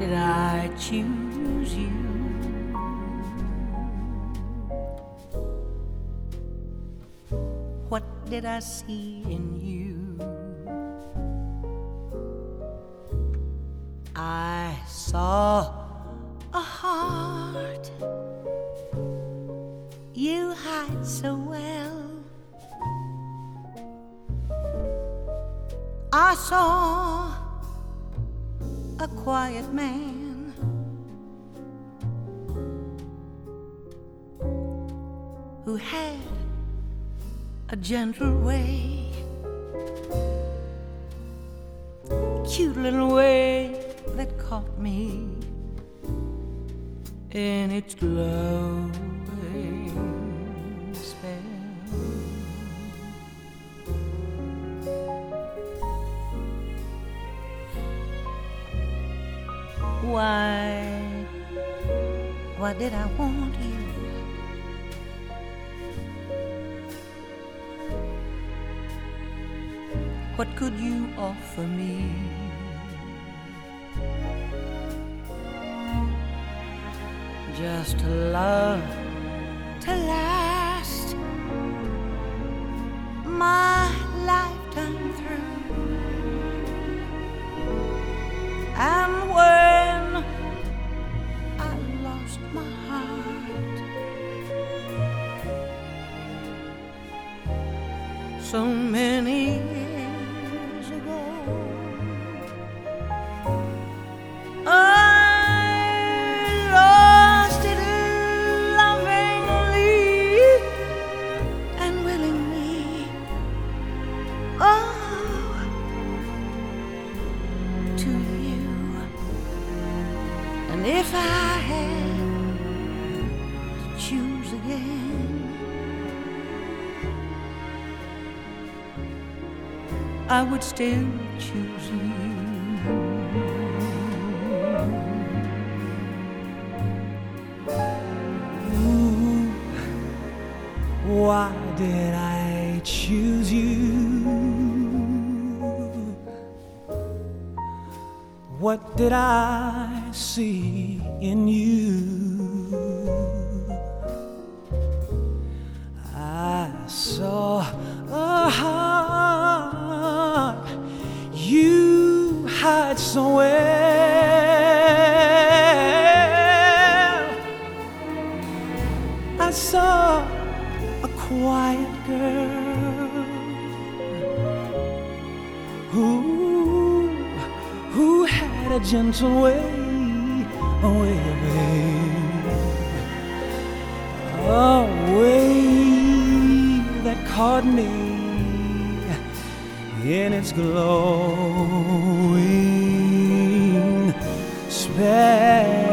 did I choose you? What did I see in you? I saw a heart you hide so well. I saw a quiet man who had a gentle way, cute little way that caught me in its glowing spell. Why did I want you? What could you offer me? Just a love to last my lifetime through. And when I lost my heart so many years ago, and if I had to choose again, I would still choose you. Ooh, why did I choose you? What did I see in you? I saw a heart you hide so well. I saw a quiet girl who had a gentle way, a way that caught me in its glowing spell.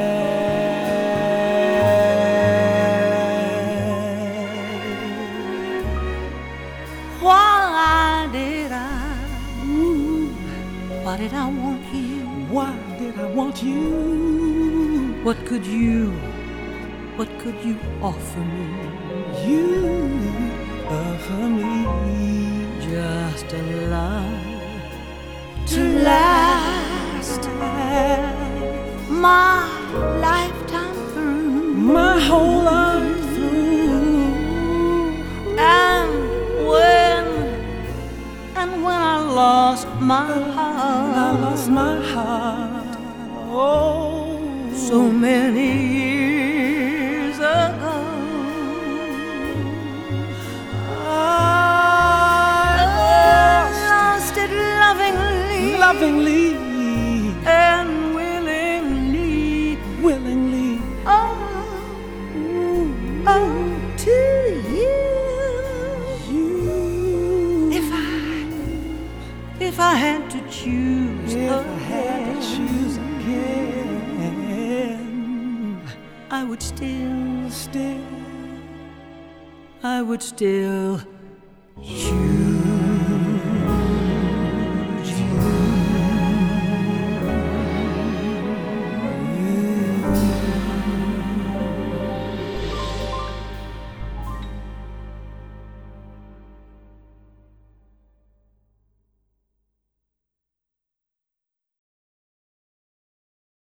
Why did I want you? Why did I want you? What could you offer me? You offer me just a love to last my lifetime through, my whole life through. And when I lost my heart, oh, so many years ago, I lost it lovingly and willingly, oh, to you. If I had to choose again, I would still choose.